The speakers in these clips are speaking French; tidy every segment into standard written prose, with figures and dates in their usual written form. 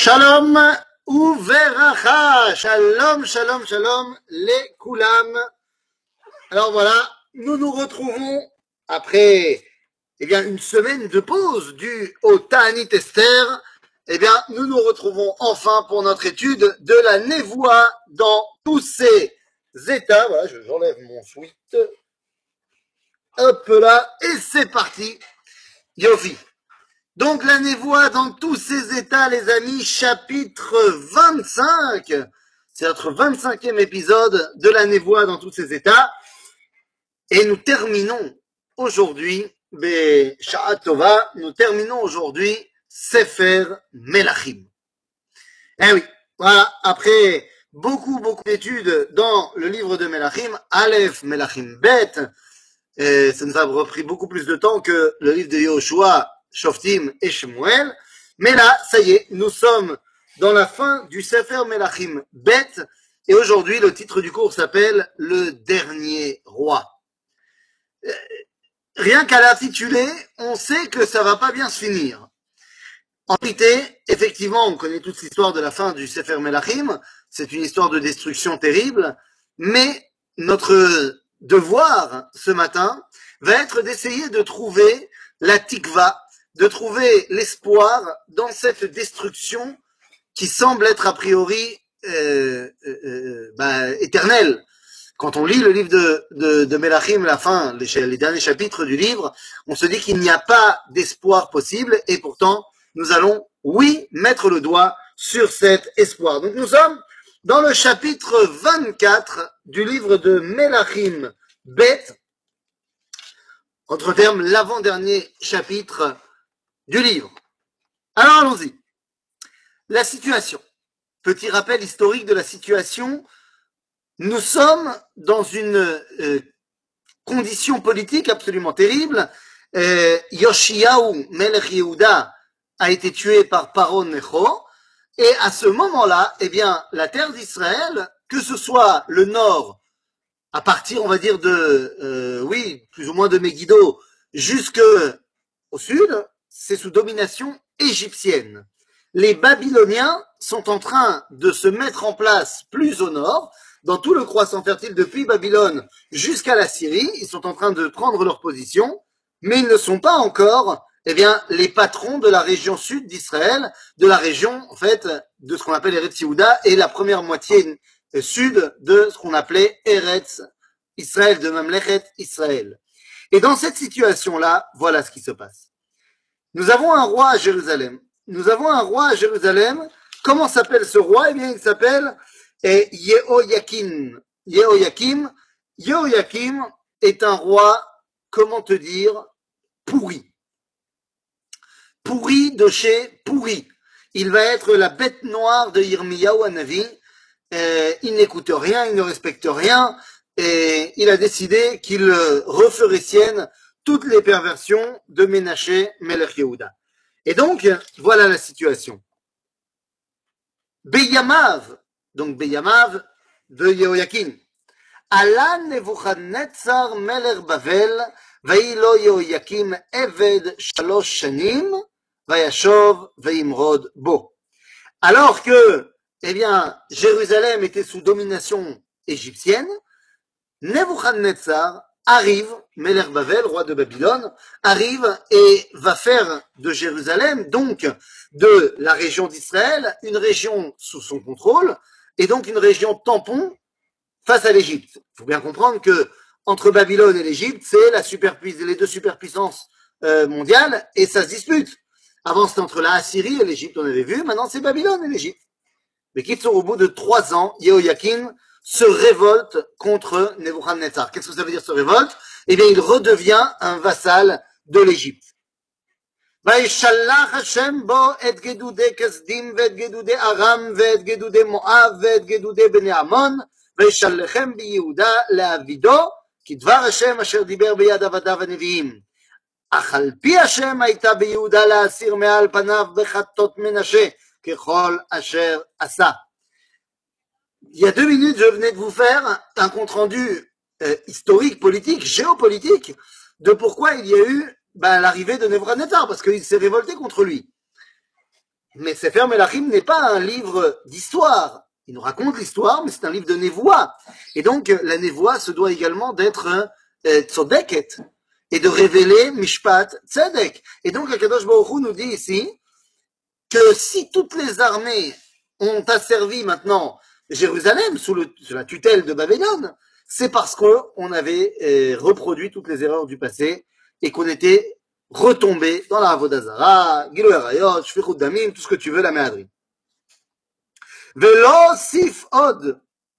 Shalom uveracha, shalom, shalom, shalom, les koulam. Alors voilà, nous nous retrouvons après une semaine de pause due au Ta'anit Esther. Nous nous retrouvons enfin pour notre étude de la Névoie dans tous ses états. Voilà, j'enlève mon sweat. Hop là, et c'est parti. Yofi. Donc la névoie dans tous ses états, les amis, chapitre 25. C'est notre 25e épisode de la névoie dans tous ses états. Et nous terminons aujourd'hui, Sha'at Tova, nous terminons aujourd'hui Sefer Melachim. Eh oui, voilà, après beaucoup d'études dans le livre de Melachim, Aleph, Melachim, Bet, ça nous a repris beaucoup plus de temps que le livre de Yoshua, Shoftim et Shemuel. Mais là, ça y est, nous sommes dans la fin du Sefer Melachim Bet. Et aujourd'hui, le titre du cours s'appelle Le Dernier Roi. Rien qu'à l'intituler, on sait que ça va pas bien se finir. En réalité, effectivement, on connaît toute l'histoire de la fin du Sefer Melachim. C'est une histoire de destruction terrible. Mais notre devoir ce matin va être d'essayer de trouver la tikva, de trouver l'espoir dans cette destruction qui semble être a priori éternelle. Quand on lit le livre de Melachim, la fin, les derniers chapitres du livre, on se dit qu'il n'y a pas d'espoir possible et pourtant nous allons, oui, mettre le doigt sur cet espoir. Donc nous sommes dans le chapitre 24 du livre de Melachim Bet, entre termes l'avant-dernier chapitre du livre. Alors allons-y. La situation. Petit rappel historique de la situation. Nous sommes dans une condition politique absolument terrible. Yoshiyahu Melech Yehuda a été tué par Paro Necho. Et à ce moment-là, la terre d'Israël, que ce soit le nord, à partir, on va dire, plus ou moins de Megiddo, jusqu'au sud, c'est sous domination égyptienne. Les Babyloniens sont en train de se mettre en place plus au nord, dans tout le croissant fertile depuis Babylone jusqu'à la Syrie. Ils sont en train de prendre leur position, mais ils ne sont pas encore les patrons de la région sud d'Israël, de la région, en fait, de ce qu'on appelle Eretz Yehuda, et la première moitié sud de ce qu'on appelait Eretz Israël, de Mamlechet Israël. Et dans cette situation-là, voilà ce qui se passe. Nous avons un roi à Jérusalem. Comment s'appelle ce roi? Il s'appelle Yehoyakim. Yehoyakim est un roi, comment te dire, pourri. Pourri de chez pourri. Il va être la bête noire de Yirmiyahu Hanavi. Il n'écoute rien, il ne respecte rien, et il a décidé qu'il referait sienne toutes les perversions de Ménaché Melech Yehuda. Et donc, voilà la situation. Beyamav de Yehoyakim. Ala Nebuchadnezzar Melech Bavel, Veilo Yehoyakim Eved Shalosh Shanim, Vayashov Veimrod Bo. Alors que, Jérusalem était sous domination égyptienne, Nebuchadnezzar arrive, Melech Bavel, roi de Babylone, arrive et va faire de Jérusalem, donc de la région d'Israël, une région sous son contrôle, et donc une région tampon face à l'Égypte. Il faut bien comprendre que entre Babylone et l'Égypte, c'est les deux superpuissances mondiales, et ça se dispute. Avant, c'était entre la Assyrie et l'Égypte, on avait vu, maintenant c'est Babylone et l'Égypte. Mais au bout de 3 ans, Yehoyakim se révolte contre Nebuchadnezzar. Qu'est-ce que ça veut dire se révolte? Il redevient un vassal de l'Égypte. וישלח השם בו את גדודי כסדים ואת גדודי ארם ואת גדודי מואב ואת גדודי בני עמון וישלחם ביהודה לעבידו כדבר השם אשר דיבר ביד עבדיו הנביאים. אך על פי השם הייתה ביהודה להסיר מעל פניו בחטות מנשה ככל אשר עשה. Il y a 2 minutes, je venais de vous faire un compte-rendu historique, politique, géopolitique, de pourquoi il y a eu l'arrivée de Nebuchadnezzar, parce qu'il s'est révolté contre lui. Mais Sefer Melachim n'est pas un livre d'histoire. Il nous raconte l'histoire, mais c'est un livre de névoie. Et donc, la névoie se doit également d'être tzodeket et de révéler Mishpat Tzedek. Et donc, Akadosh Baruch Hu nous dit ici que si toutes les armées ont asservi maintenant Jérusalem sous la tutelle de Babylone, c'est parce qu'on avait reproduit toutes les erreurs du passé et qu'on était retombé dans la Avodah Zara, Gilui Arayot, Shfichut Damim, tout ce que tu veux, la méadrie. Velo sif od,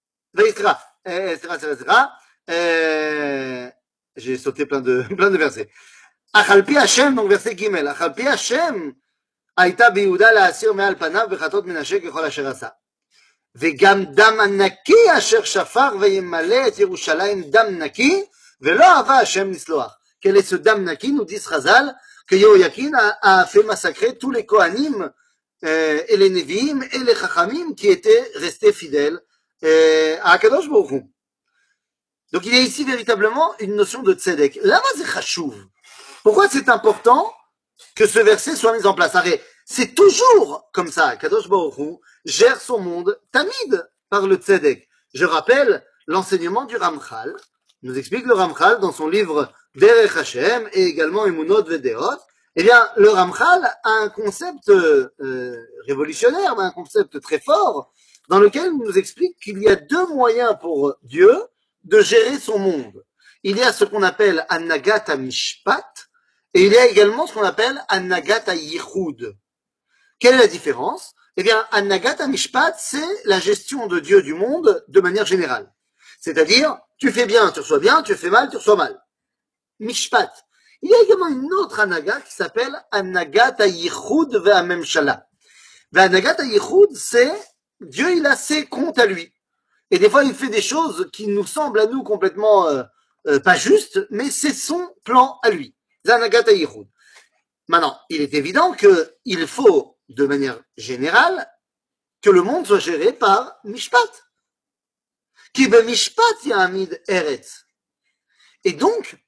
j'ai sauté plein de versets. Achalpi Hashem, donc verset Gimel, Achalpi Hashem, הייתה ביהודה להסיר מעל פניו וחטאות מנשה ככל אשר עשה. וגם דם הנקי אשר שפר וימלא את ירושלים דם נקי, ולא אהבה השם לסלוח. Quel est ce dam naki? Nous disent Chazal que Yehoyakin a fait massacrer tous les Kohanim et les Nevi'im et les Chachamim qui étaient restés fidèles à Akadosh Baruch Hu. Donc il y a ici véritablement une notion de tzedek. Lama c'est chashuv. Pourquoi c'est important que ce verset soit mis en place? Arrête, c'est toujours comme ça. Kadosh Baruch Hu gère son monde tamid par le tzedek. Je rappelle l'enseignement du Ramchal. Nous explique le Ramchal dans son livre Derech Hashem et également Emunot Vedeot. Eh bien, le Ramchal a un concept révolutionnaire, un concept très fort, dans lequel il nous explique qu'il y a deux moyens pour Dieu de gérer son monde. Il y a ce qu'on appelle Anagat HaMishpat, et il y a également ce qu'on appelle Anagat HaYichud. Quelle est la différence? Eh bien, Anagat HaMishpat, c'est la gestion de Dieu du monde de manière générale. C'est-à-dire, tu fais bien, tu reçois bien, tu fais mal, tu reçois mal. Mishpat. Il y a également une autre Anagat qui s'appelle Anagat HaYichud ve'Hamemshala. Anagat HaYichud, c'est Dieu, il a ses comptes à lui. Et des fois, il fait des choses qui nous semblent à nous complètement pas justes, mais c'est son plan à lui. Anagat HaYichud. Maintenant, il est évident qu'il faut, de manière générale, que le monde soit géré par Mishpat. Ki b'Mishpat ya'amid eretz. Et donc,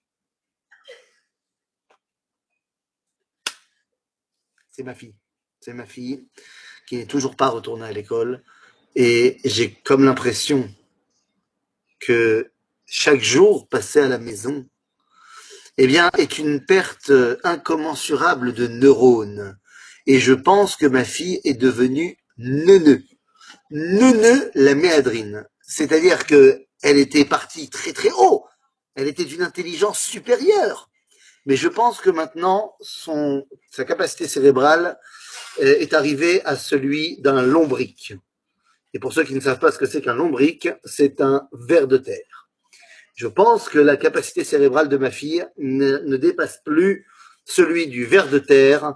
c'est ma fille qui n'est toujours pas retournée à l'école. Et j'ai comme l'impression que chaque jour passé à la maison, eh bien, est une perte incommensurable de neurones. Et je pense que ma fille est devenue neuneu. Neuneu la méadrine. C'est-à-dire que elle était partie très très haut. Elle était d'une intelligence supérieure. Mais je pense que maintenant, sa capacité cérébrale est arrivée à celui d'un lombric. Et pour ceux qui ne savent pas ce que c'est qu'un lombric, c'est un ver de terre. Je pense que la capacité cérébrale de ma fille ne dépasse plus celui du ver de terre.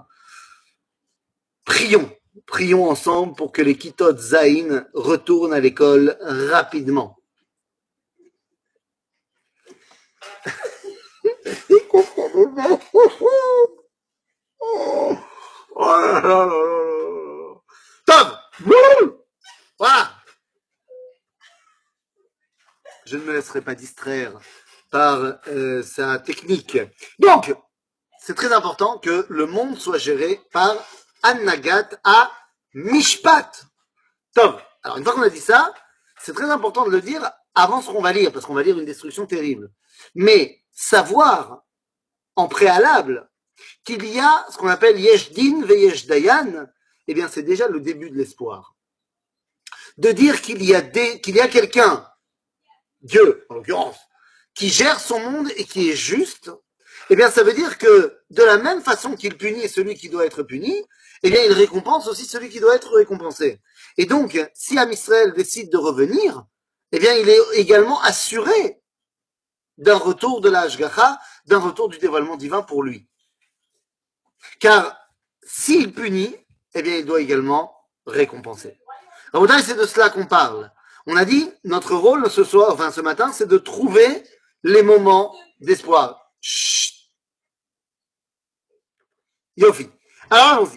Prions ensemble pour que les Kitot Zain retournent à l'école rapidement. Tom! Voilà! Je ne me laisserai pas distraire par sa technique. Donc, c'est très important que le monde soit géré par Anagat à Mishpat. Tom. Alors, une fois qu'on a dit ça, c'est très important de le dire avant ce qu'on va lire, parce qu'on va lire une destruction terrible. Mais savoir en préalable qu'il y a ce qu'on appelle Yesh Din ve Yesh Dayan, eh bien, c'est déjà le début de l'espoir. De dire qu'il y a quelqu'un, Dieu en l'occurrence, qui gère son monde et qui est juste, eh bien, ça veut dire que de la même façon qu'il punit celui qui doit être puni, eh bien, il récompense aussi celui qui doit être récompensé. Et donc, si Am Israël décide de revenir, eh bien, il est également assuré d'un retour de la Hashgacha, d'un retour du dévoilement divin pour lui. Car s'il punit, eh bien, il doit également récompenser. Alors, c'est de cela qu'on parle. On a dit, notre rôle ce matin, c'est de trouver les moments d'espoir. Chut. Yofi. Alors, allons-y.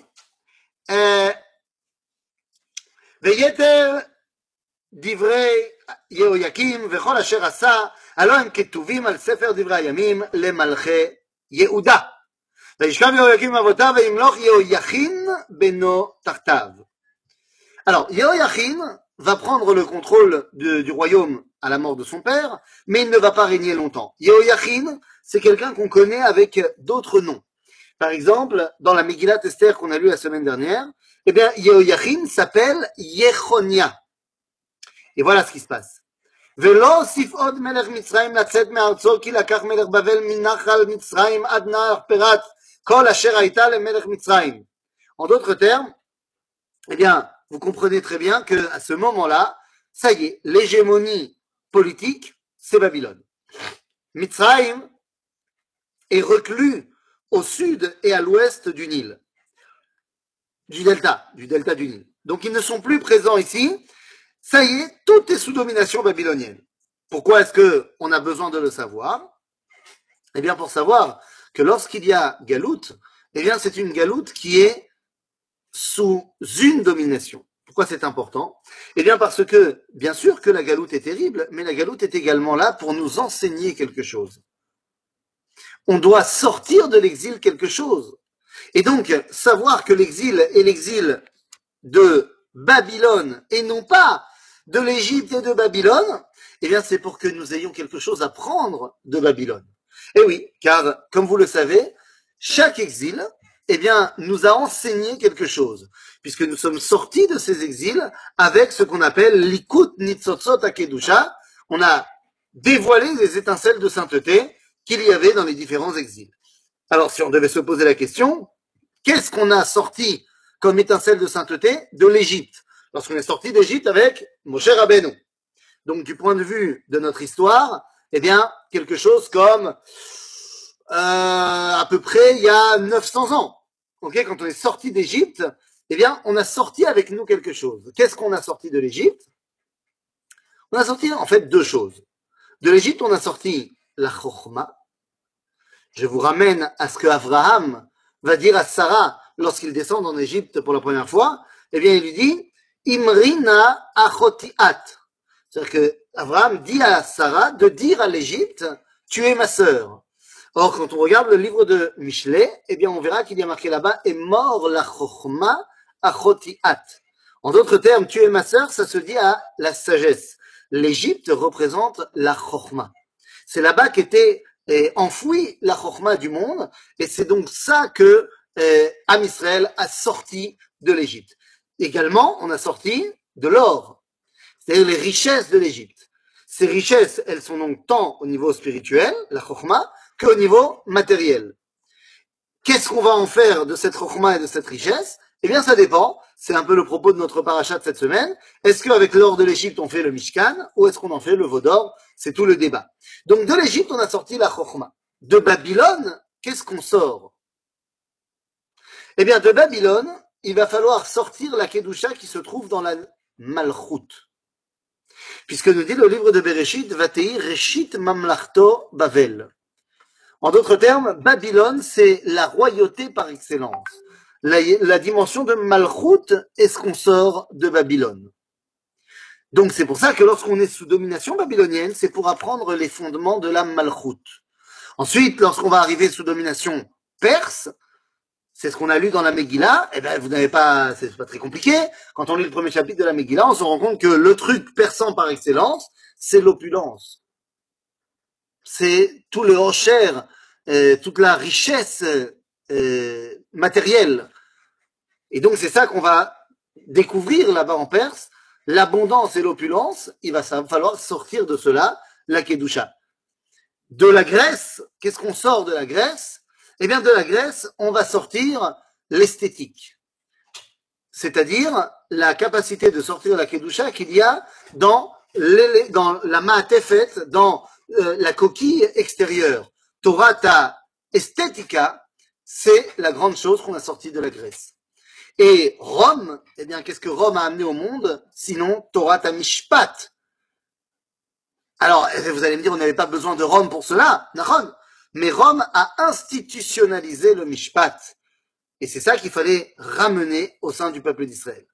ויתר דברי יהויקים וכל אשר עשה, הלא הם כתובים על ספר דברי הימים למלכי יהודה. וישכב יהויקים אבותיו וימלוך יהויכין בנו תחתיו. Alors, Yehoiachin va prendre le contrôle du royaume à la mort de son père, mais il ne va pas régner longtemps. Yehoiachin, c'est quelqu'un qu'on connaît avec d'autres noms. Par exemple, dans la Megillat Esther qu'on a lue la semaine dernière, eh bien, Yehoiachin s'appelle Yechonia. Et voilà ce qui se passe. ולא הוסיף עוד מלך מצרים לצאת מארצו כי לקח מלך בבל מנחל מצרים עד נהר פרת כל אשר הייתה למלך מצרים. En d'autres termes, eh bien, vous comprenez très bien qu'à ce moment-là, ça y est, l'hégémonie politique, c'est Babylone. Mitzrayim est reclus au sud et à l'ouest du Nil, du delta du Nil. Donc ils ne sont plus présents ici. Ça y est, tout est sous domination babylonienne. Pourquoi est-ce qu'on a besoin de le savoir? Eh bien, pour savoir que lorsqu'il y a galoute, eh bien, c'est une galoute qui est sous une domination. Pourquoi c'est important? Eh bien, parce que, bien sûr que la galoute est terrible, mais la galoute est également là pour nous enseigner quelque chose. On doit sortir de l'exil quelque chose. Et donc, savoir que l'exil est l'exil de Babylone et non pas de l'Égypte et de Babylone, eh bien, c'est pour que nous ayons quelque chose à prendre de Babylone. Et oui, car, comme vous le savez, chaque exil, eh bien, nous a enseigné quelque chose, puisque nous sommes sortis de ces exils avec ce qu'on appelle l'ikut nitzotzot akedusha. On a dévoilé les étincelles de sainteté qu'il y avait dans les différents exils. Alors, si on devait se poser la question, qu'est-ce qu'on a sorti comme étincelle de sainteté de l'Égypte, lorsqu'on est sorti d'Égypte avec Moshe Rabbeinu? Donc, du point de vue de notre histoire, eh bien, quelque chose comme à peu près il y a 900 ans. Ok, quand on est sorti d'Égypte, eh bien, on a sorti avec nous quelque chose. Qu'est-ce qu'on a sorti de l'Égypte? On a sorti en fait deux choses. De l'Égypte, on a sorti la Chokhma. Je vous ramène à ce que Abraham va dire à Sarah lorsqu'il descend en Égypte pour la première fois. Eh bien, il lui dit Imrina achotiat. C'est-à-dire que Abraham dit à Sarah de dire à l'Égypte, tu es ma sœur. Or, quand on regarde le livre de Michelet, eh bien, on verra qu'il y a marqué là-bas, est mort la chokhma achotiat. En d'autres termes, tu es ma sœur, ça se dit à la sagesse. L'Égypte représente la chokhma. C'est là-bas qu'était enfouie la chokhma du monde, et c'est donc ça que Am Israël a sorti de l'Égypte. Également, on a sorti de l'or, c'est-à-dire les richesses de l'Égypte. Ces richesses, elles sont donc tant au niveau spirituel, la chokhma, qu'au niveau matériel. Qu'est-ce qu'on va en faire de cette chokhma et de cette richesse? Eh bien, ça dépend. C'est un peu le propos de notre parachat de cette semaine. Est-ce qu'avec l'or de l'Égypte, on fait le Mishkan, ou est-ce qu'on en fait le veau d'or? C'est tout le débat. Donc, de l'Égypte, on a sorti la chokhma. De Babylone, qu'est-ce qu'on sort? Eh bien, de Babylone, il va falloir sortir la Kedusha qui se trouve dans la Malchut. Puisque nous dit le livre de Bereshit, Vatei Reshit Mamlachto Bavel. En d'autres termes, Babylone, c'est la royauté par excellence. La dimension de Malchut est ce qu'on sort de Babylone. Donc c'est pour ça que lorsqu'on est sous domination babylonienne, c'est pour apprendre les fondements de la Malchut. Ensuite, lorsqu'on va arriver sous domination perse, c'est ce qu'on a lu dans la Megillah, eh ben vous n'avez pas, c'est pas très compliqué. Quand on lit le premier chapitre de la Megillah, on se rend compte que le truc persan par excellence, c'est l'opulence. C'est tout le hocher, toute la richesse matérielle. Et donc c'est ça qu'on va découvrir là-bas en Perse, l'abondance et l'opulence. Il va falloir sortir de cela la Kedusha. De la Grèce, qu'est-ce qu'on sort de la Grèce? Eh bien, de la Grèce, on va sortir l'esthétique. C'est-à-dire la capacité de sortir la Kedusha qu'il y a dans la Ma'atefet, dans la coquille extérieure. Torah ta Estetica, c'est la grande chose qu'on a sortie de la Grèce. Et Rome, eh bien, qu'est-ce que Rome a amené au monde? Sinon, Torah ta Mishpat. Alors, vous allez me dire, on n'avait pas besoin de Rome pour cela, Rome. Mais Rome a institutionnalisé le Mishpat. Et c'est ça qu'il fallait ramener au sein du peuple d'Israël.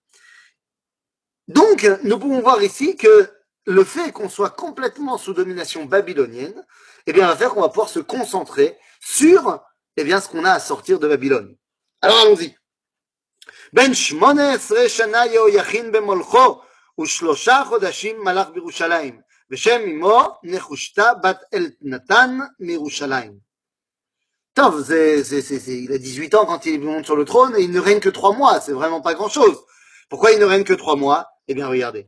Donc, nous pouvons voir ici que le fait qu'on soit complètement sous domination babylonienne, eh bien, va faire qu'on va pouvoir se concentrer sur eh bien, ce qu'on a à sortir de Babylone. Alors, allons-y. Ben 18 shana Yehoyachin במולכו, ושלושה חודשים מלך בירושלים, ושם אמו נחושתה בת אלנתן מירושלים. Tov, il a 18 ans quand il monte sur le trône et il ne règne que 3 mois. C'est vraiment pas grand chose. Pourquoi il ne règne que 3 mois? Eh bien, regardez.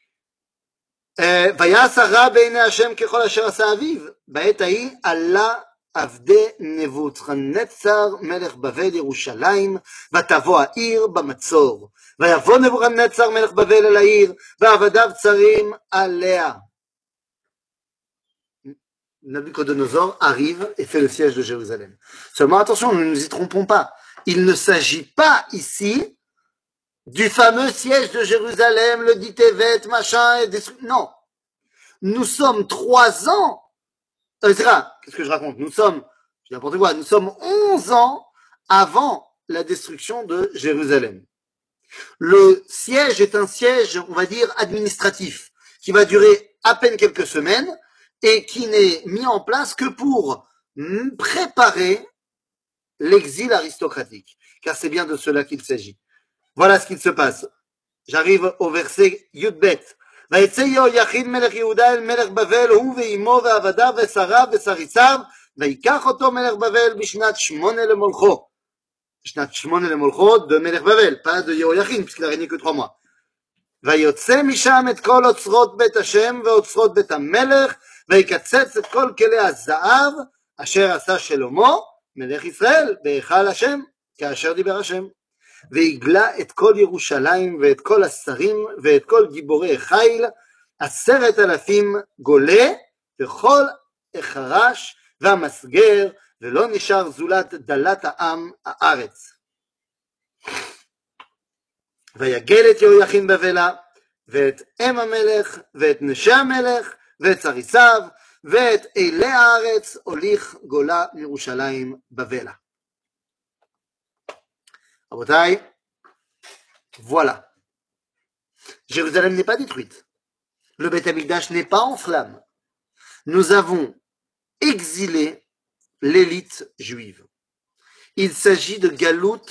ויעש הרע בעיני השם ככל אשר עשה אביו. בעת ההיא עלה עבדי נבוכדנצר מלך בבל ירושלים, ותבוא העיר במצור. ויבוא נבוכדנצר מלך בבל אל העיר, ועבדיו צרים עליה. Nabucodonosor arrive et fait le siège de Jérusalem. Seulement attention, ne nous y trompons pas. Il ne s'agit pas ici du fameux siège de Jérusalem, le dit Tevet, machin, et des trucs. Non. Nous sommes 3 ans. Qu'est-ce que je raconte? Nous sommes 11 ans avant la destruction de Jérusalem. Le siège est un siège, on va dire, administratif, qui va durer à peine quelques semaines, et qui n'est mis en place que pour préparer l'exil aristocratique. Car c'est bien de cela qu'il s'agit. Voilà ce qu'il se passe. J'arrive au verset Yudbet. ויצא יהויכין מלך יהודה אל מלך בבל, הוא ואימו ועבדיו ושריו ושריסיו, ויקח אותו מלך בבל בשנת 8 למולכו. בשנת 8 למולכו de מלך בבל, pas de יהויכין, puisqu'il a régné que 3 mois. ויוצא משם את כל אוצרות בית השם ואוצרות בית המלך, ויקצץ את כל כלי הזהב אשר עשה שלמה מלך ישראל בהיכל השם כאשר דיבר השם. ויגלה את כל ירושלים ואת כל השרים ואת כל גיבורי חיל 10,000 גולה וכל החרש והמסגר, ולא נשאר זולת דלת העם הארץ. ויגל את יהויכין בבלה ואת אם המלך ואת נשי המלך ואת צריסיו ואת אלי הארץ הוליך גולה מירושלים בבלה. רבותיי, voilà. Jérusalem n'est pas détruite. Le Beth Amikdash n'est pas en flammes. Nous avons exilé l'élite juive. Il s'agit de Galout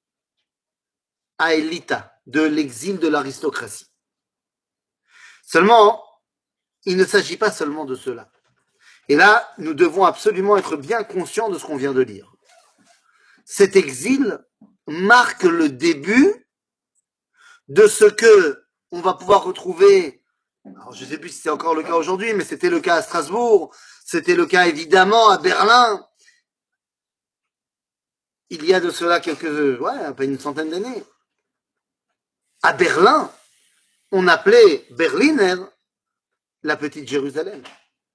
Haelita, de l'exil de l'aristocratie. Seulement, il ne s'agit pas seulement de cela. Et là, nous devons absolument être bien conscients de ce qu'on vient de lire. Cet exil marque le début de ce que on va pouvoir retrouver. Alors, je ne sais plus si c'est encore le cas aujourd'hui, mais c'était le cas à Strasbourg, c'était le cas évidemment à Berlin. Il y a de cela à peine une centaine d'années. À Berlin, on appelait Berliner la petite Jérusalem.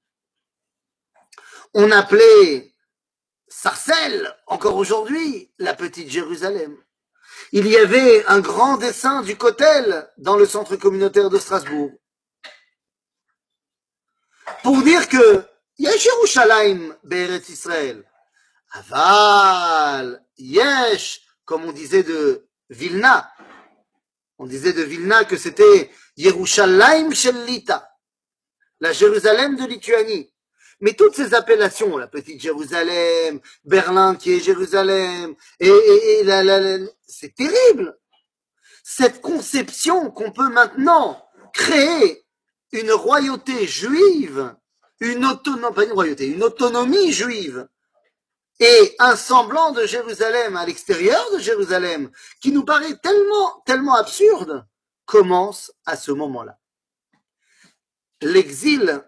On appelait Sarcelles, encore aujourd'hui, la petite Jérusalem. Il y avait un grand dessin du Kotel dans le centre communautaire de Strasbourg. Pour dire que Yesh Yerushalayim Be'eretz Israël. Aval, Yesh, comme on disait de Vilna. On disait de Vilna que c'était Yerushalayim Shellita, la Jérusalem de Lituanie. Mais toutes ces appellations, la petite Jérusalem, Berlin qui est Jérusalem, c'est terrible. Cette conception qu'on peut maintenant créer une royauté juive, une autonomie juive, et un semblant de Jérusalem à l'extérieur de Jérusalem, qui nous paraît tellement absurde, commence à ce moment-là. L'exil,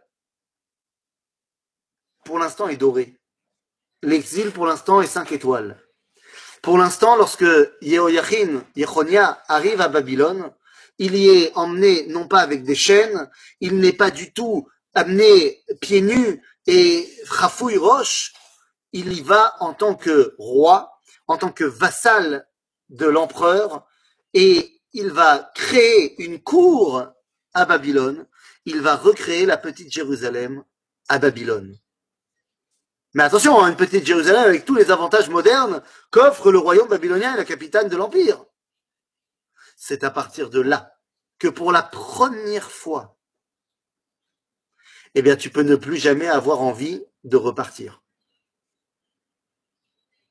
pour l'instant, est doré. L'exil, pour l'instant, est 5 étoiles. Pour l'instant, lorsque Yechonia arrive à Babylone, il y est emmené non pas avec des chaînes, il n'est pas du tout amené pieds nus et Khafouille roche, il y va en tant que roi, en tant que vassal de l'empereur, et il va créer une cour à Babylone, il va recréer la petite Jérusalem à Babylone. Mais attention, une petite Jérusalem avec tous les avantages modernes qu'offre le royaume babylonien et la capitale de l'Empire. C'est à partir de là que pour la première fois, eh bien, tu peux ne plus jamais avoir envie de repartir.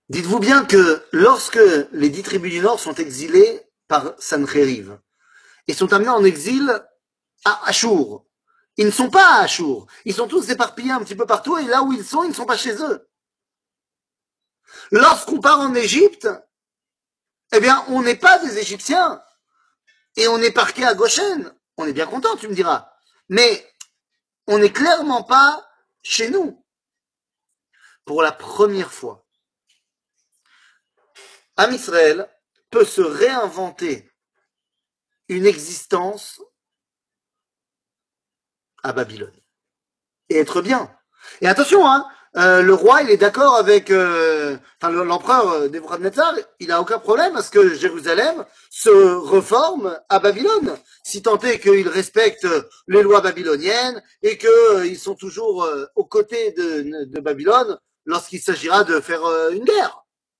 Dites-vous bien que lorsque les 10 tribus du Nord sont exilées par Sancheriv et sont amenés en exil à Achour, ils ne sont pas à Achour. Ils sont tous éparpillés un petit peu partout et là où ils ne sont pas chez eux. Lorsqu'on part en Égypte, eh bien, on n'est pas des Égyptiens et on est parqué à Goshen. On est bien content, tu me diras. Mais on n'est clairement pas chez nous. Pour la première fois, Am Israël peut se réinventer une existence à Babylone et être bien. Et attention, hein, le roi, il est d'accord avec, l'empereur Nebuchadnezzar, il a aucun problème à ce que Jérusalem se reforme à Babylone, si tant est qu'ils respectent les lois babyloniennes et qu'ils sont toujours aux côtés de Babylone lorsqu'il s'agira de faire une guerre.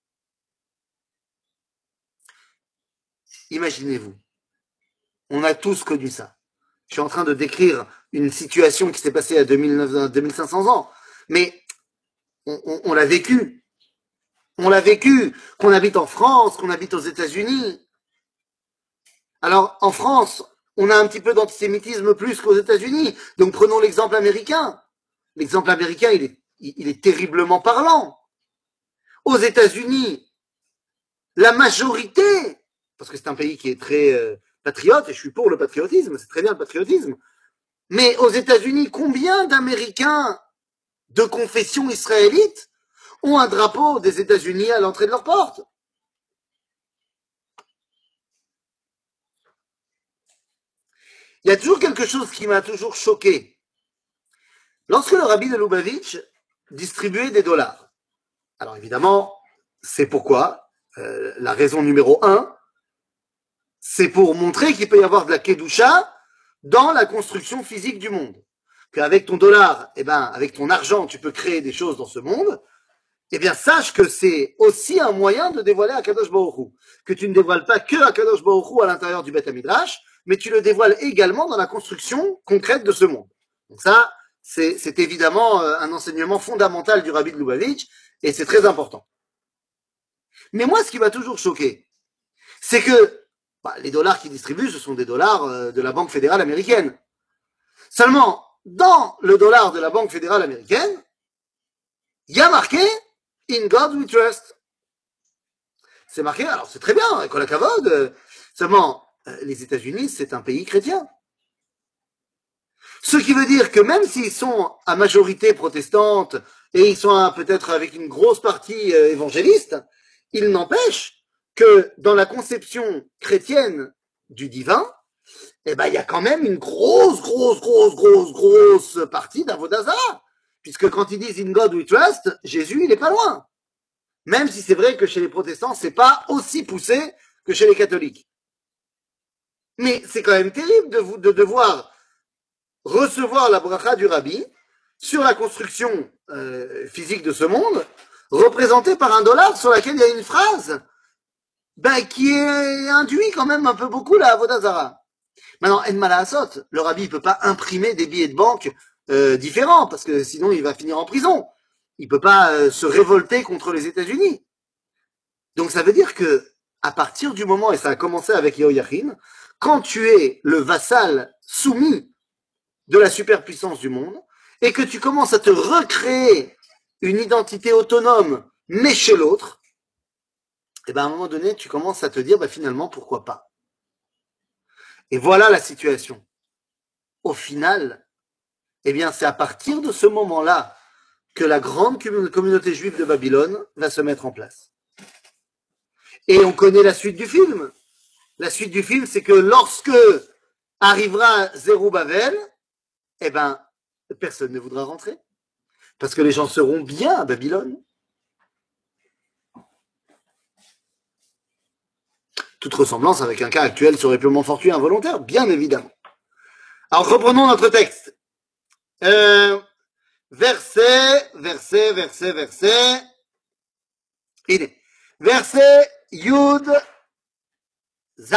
Imaginez-vous, on a tous connu ça. Je suis en train de décrire une situation qui s'est passée à 2500 ans, mais on l'a vécu. On l'a vécu, qu'on habite en France, qu'on habite aux États-Unis. Alors, en France, on a un petit peu d'antisémitisme plus qu'aux États-Unis. Donc, prenons l'exemple américain. L'exemple américain, il est terriblement parlant. Aux États-Unis, la majorité, parce que c'est un pays qui est très patriote, et je suis pour le patriotisme, c'est très bien le patriotisme, mais aux États-Unis, combien d'Américains de confession israélite ont un drapeau des États-Unis à l'entrée de leur porte? Il y a toujours quelque chose qui m'a toujours choqué. Lorsque le rabbi de Lubavitch distribuait des dollars, alors évidemment, c'est pourquoi, la raison numéro un, c'est pour montrer qu'il peut y avoir de la kedusha dans la construction physique du monde. Qu'avec ton dollar, eh ben, avec ton argent, tu peux créer des choses dans ce monde. Eh bien, sache que c'est aussi un moyen de dévoiler Akadosh Baruch Hu. Que tu ne dévoiles pas que Akadosh Baruch Hu à l'intérieur du Beth Midrash, mais tu le dévoiles également dans la construction concrète de ce monde. Donc ça, c'est évidemment un enseignement fondamental du Rabbi de Lubavitch, et c'est très important. Mais moi, ce qui m'a toujours choqué, c'est que les dollars qu'ils distribuent, ce sont des dollars de la Banque fédérale américaine. Seulement, dans le dollar de la Banque fédérale américaine, il y a marqué « In God we trust ». C'est marqué, alors c'est très bien, Kol HaKavod, seulement, les États-Unis, c'est un pays chrétien. Ce qui veut dire que même s'ils sont à majorité protestante et ils sont peut-être avec une grosse partie évangéliste, il n'empêche que dans la conception chrétienne du divin, eh ben, il y a quand même une grosse partie d'Avodazara. Puisque quand ils disent In God we trust, Jésus, il est pas loin. Même si c'est vrai que chez les protestants, c'est pas aussi poussé que chez les catholiques. Mais c'est quand même terrible de devoir recevoir la bracha du rabbi sur la construction physique de ce monde, représentée par un dollar sur laquelle il y a une phrase qui induit quand même un peu beaucoup la Avodazara. Maintenant, En Malaasot, le rabbi ne peut pas imprimer des billets de banque différents, parce que sinon il va finir en prison. Il ne peut pas se révolter contre les États-Unis. Donc ça veut dire que à partir du moment, et ça a commencé avec Yehoiachin, quand tu es le vassal soumis de la superpuissance du monde, et que tu commences à te recréer une identité autonome, mais chez l'autre, et ben à un moment donné, tu commences à te dire, finalement, pourquoi pas. Et voilà la situation. Au final, eh bien, c'est à partir de ce moment-là que la grande communauté juive de Babylone va se mettre en place. Et on connaît la suite du film. La suite du film, c'est que lorsque arrivera Zerubbabel, eh ben, personne ne voudra rentrer. Parce que les gens seront bien à Babylone. Toute ressemblance avec un cas actuel serait purement fortuit et involontaire, bien évidemment. Alors, reprenons notre texte. Verset. הנה, verset י' ז'.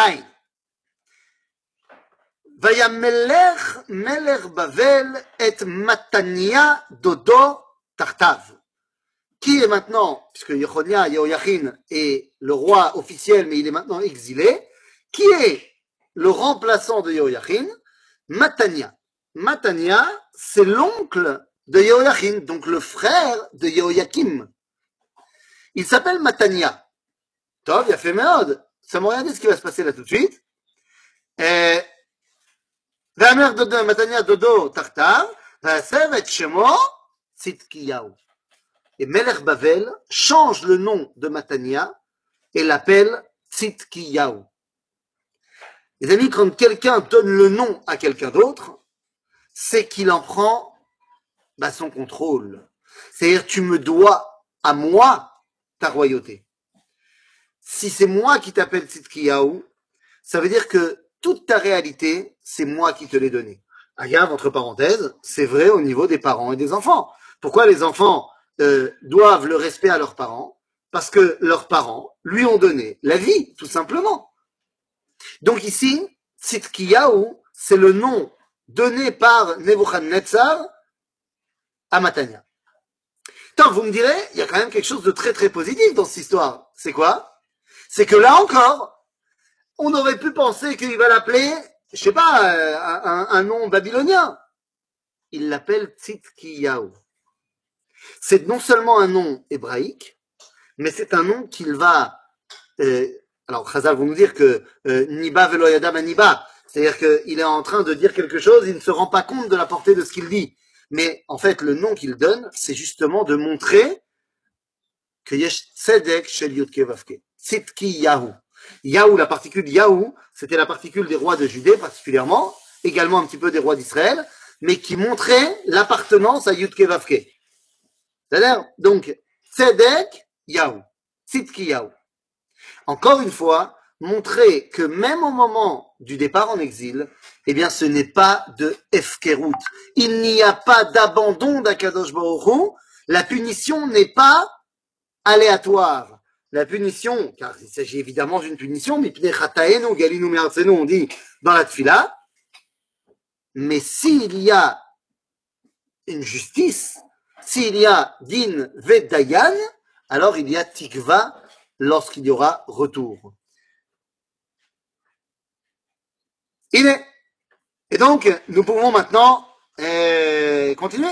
וימלך מלך בבל את מתניה דודו תחתיו. qui est maintenant, puisque Yehoiachin est le roi officiel, mais il est maintenant exilé, qui est le remplaçant de Yehoiachin? Matania. Matania, c'est l'oncle de Yehoiachin, donc le frère de Yehoiakim. Il s'appelle Matania. Tov, il a fait méode. Ça m'a regardé ce qui va se passer là tout de suite. Vamer dodo, Matania dodo tartar, vasev et shemo Tzidkiyahu. Et Melech Bavel change le nom de Matania et l'appelle Tzidkiyahu. Les amis, quand quelqu'un donne le nom à quelqu'un d'autre, c'est qu'il en prend son contrôle. C'est-à-dire, tu me dois à moi ta royauté. Si c'est moi qui t'appelle Tzidkiyahu, ça veut dire que toute ta réalité, c'est moi qui te l'ai donnée. Regarde, entre parenthèses, c'est vrai au niveau des parents et des enfants. Pourquoi les enfants doivent le respect à leurs parents? Parce que leurs parents lui ont donné la vie, tout simplement. Donc ici, Tzidkiyahu, c'est le nom donné par Nebuchadnezzar à Matania. Tant vous me direz, il y a quand même quelque chose de très très positif dans cette histoire. C'est quoi? C'est que là encore, on aurait pu penser qu'il va l'appeler, je sais pas, un nom babylonien. Il l'appelle Tzidkiyahu. C'est non seulement un nom hébraïque, mais c'est un nom qu'il va... alors, Chazal vont nous dire que Niba velo yadam Niba, c'est-à-dire qu'il est en train de dire quelque chose, il ne se rend pas compte de la portée de ce qu'il dit. Mais en fait, le nom qu'il donne, c'est justement de montrer que yesh tzedek shel yudke vavke. Tzidkiyahu. Yahu, la particule Yahu, c'était la particule des rois de Judée particulièrement, également un petit peu des rois d'Israël, mais qui montrait l'appartenance à Yudke Vavke. C'est-à-dire, donc, Tzedek Yahu, Tzidkiyahu. Encore une fois, montrer que même au moment du départ en exil, eh bien, ce n'est pas de Efkerut. Il n'y a pas d'abandon d'Akadosh Baruch Hu. La punition n'est pas aléatoire. La punition, car il s'agit évidemment d'une punition, mipnei chataenu galinu me'artzenu, on dit dans la tfila, mais s'il y a une justice, s'il y a din vedayan, alors il y a tikva lorsqu'il y aura retour. Il est. Et donc, nous pouvons maintenant continuer.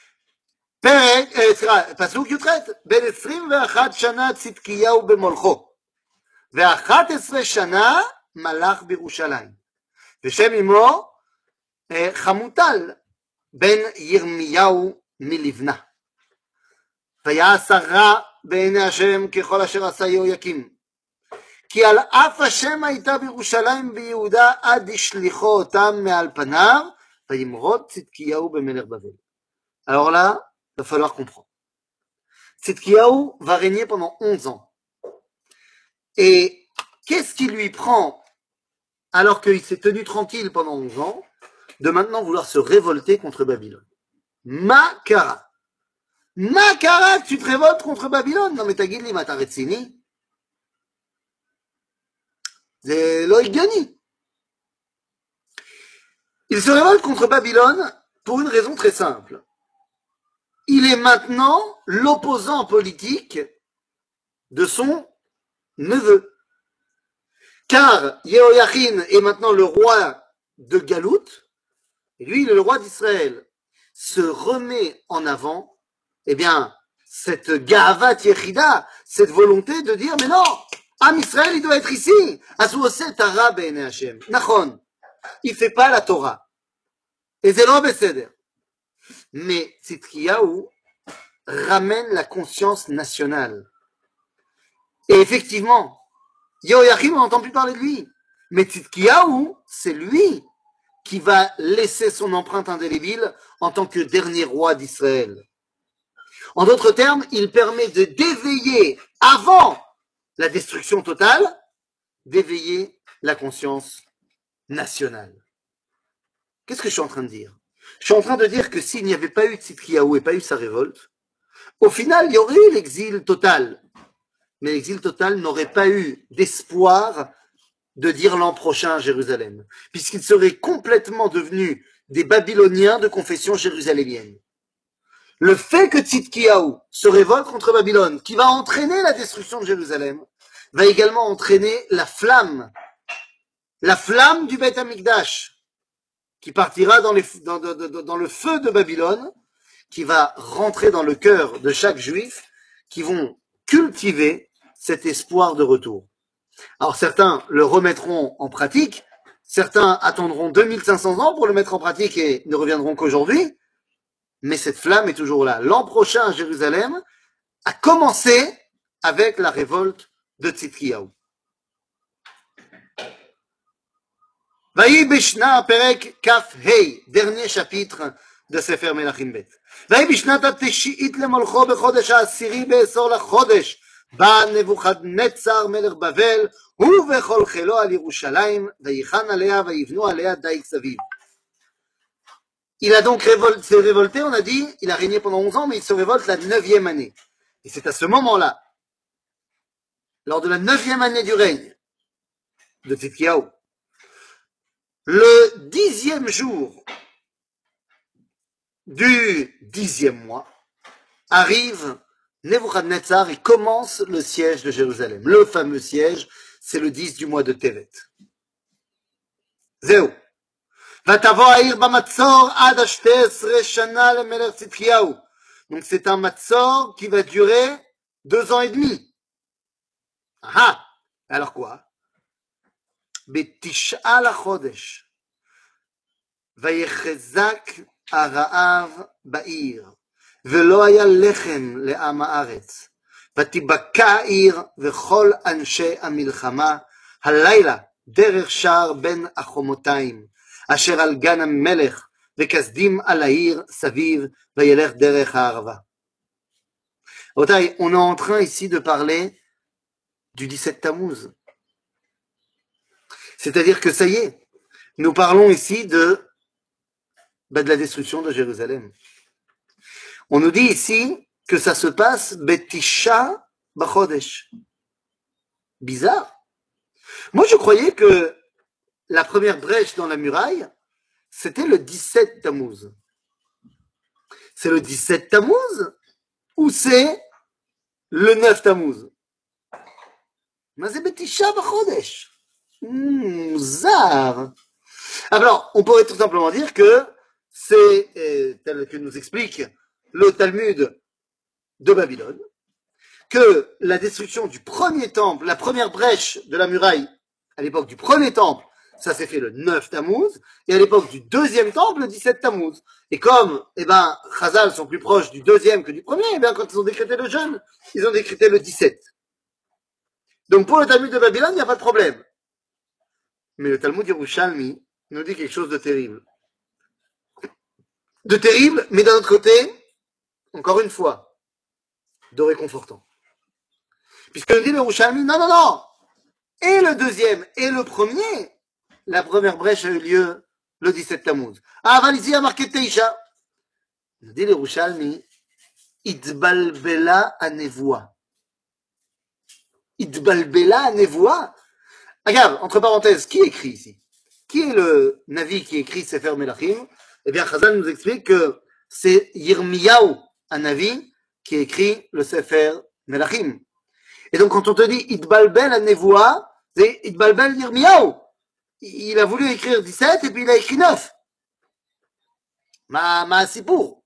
פסוק י"ח, בן 21 שנה צדקיהו במולכו, ו11 שנה מלך בירושלים, ושם אמו חמוטל, בן ירמיהו מלבנה. ויעשה רע בעיני השם ככל אשר עשה יהויקים, כי על אף השם הייתה בירושלים ביהודה עד השליחו אותם מעל פניו, וימרוד צדקיהו במלך בבל. Alors là, il va falloir comprendre. Tzidkiyahu va régner pendant 11 ans. Et qu'est-ce qui lui prend, alors qu'il s'est tenu tranquille pendant 11 ans, de maintenant vouloir se révolter contre Babylone? Makara. Makara que tu te révoltes contre Babylone? Non mais t'as guidé Mataretsini. C'est l'Oigani. Il se révolte contre Babylone pour une raison très simple. Il est maintenant l'opposant politique de son neveu. Car Yehoiachin est maintenant le roi de Galout, et lui, il est le roi d'Israël. Se remet en avant, eh bien, cette Gahavat Yechida, cette volonté de dire, mais non, Am Israël, il doit être ici. Asouosé Tara Be'ene Hashem. Nachon. Il fait pas la Torah. Et c'est non beseder. Mais Tzidkiyahu ramène la conscience nationale. Et effectivement, Yehoiachin, on n'entend plus parler de lui. Mais Tzidkiyahu, c'est lui qui va laisser son empreinte indélébile en tant que dernier roi d'Israël. En d'autres termes, il permet de d'éveiller, avant la destruction totale, d'éveiller la conscience nationale. Qu'est-ce que je suis en train de dire? Je suis en train de dire que s'il n'y avait pas eu Tzidkiyahu et pas eu sa révolte, au final, il y aurait eu l'exil total. Mais l'exil total n'aurait pas eu d'espoir de dire l'an prochain à Jérusalem, puisqu'ils seraient complètement devenus des Babyloniens de confession jérusalémienne. Le fait que Tzidkiyahu se révolte contre Babylone, qui va entraîner la destruction de Jérusalem, va également entraîner la flamme du Beth Amikdash, qui partira dans le feu de Babylone, qui va rentrer dans le cœur de chaque juif, qui vont cultiver cet espoir de retour. Alors certains le remettront en pratique, certains attendront 2500 ans pour le mettre en pratique et ne reviendront qu'aujourd'hui, mais cette flamme est toujours là. L'an prochain à Jérusalem a commencé avec la révolte de Tzidkiyahu. Vaï Bishna Perek Kaf Hei, dernier chapitre de Sefer Melachim Bet. Vaï Bishna Tateshi'it Lemolcho Bechodesh HaAsiri Be'esor LaChodesh, בא נבוכדנצר מלך בבל, הוא וכל חילו על ירושלים, ויחן עליה ויבנו עליה דייג סביב. Il a donc s'est révolté, on a dit, il a régné pendant 11 ans, mais il se révolte la 9e année. Et c'est à ce moment-là, lors de la 9e année du règne de Tzidkiyahu, le 10e jour du 10e mois, arrive Nebuchadnezzar et commence le siège de Jérusalem. Le fameux siège, c'est le 10 du mois de Tevet. Zéo. ותבוא העיר במצור עד 12 שנה למלך צדקיהו. Donc c'est un matzor qui va durer 2 ans et demi. Ah, alors quoi? בתשעה לחודש ויחזק הרעב בעיר ולא היה לחם לעם הארץ ותיבקע העיר וכל אנשי המלחמה הלילה דרך שער בין החומותיים אשר על גן המלך וכסדים על העיר סביב וילך דרך הערבה. רבותיי, on est en train ici de parler du 17 Tammuz. C'est-à-dire que ça y est, nous parlons ici de la destruction de Jérusalem. On nous dit ici que ça se passe Betisha Bachodesh. Bizarre. Moi, je croyais que la première brèche dans la muraille, c'était le 17 Tammuz. C'est le 17 Tammuz ou c'est le 9 Tammuz? Mais c'est Betisha Bachodesh. Bizarre. Alors, on pourrait tout simplement dire que c'est, tel que nous explique le Talmud de Babylone, que la destruction du premier temple, la première brèche de la muraille, à l'époque du premier temple, ça s'est fait le 9 Tammuz, et à l'époque du deuxième temple, le 17 Tammuz. Et comme, Chazal sont plus proches du deuxième que du premier, quand ils ont décrété le jeûne, ils ont décrété le 17. Donc pour le Talmud de Babylone, il n'y a pas de problème. Mais le Talmud Yerushalmi nous dit quelque chose de terrible. De terrible, mais d'un autre côté, encore une fois, de réconfortant. Puisque nous dit le Yerushalmi, non. Et le deuxième et le premier, la première brèche a eu lieu le 17 Tammuz. Ah, ici, il y a marqué Teisha. Nous dit le Yerushalmi, Itbalbela anevoa. Itbalbela anevoa. Regarde, entre parenthèses, qui écrit ici? Qui est le Navi qui écrit Sefer Melachim? Eh bien, Chazal nous explique que c'est Yirmiyahu, un Navi, qui écrit le Sefer Melachim. Et donc, quand on te dit Itbalbel anevoa, c'est Itbalbel Yirmiyahu. Il a voulu écrire 17 et puis il a écrit 9. Ma sipour.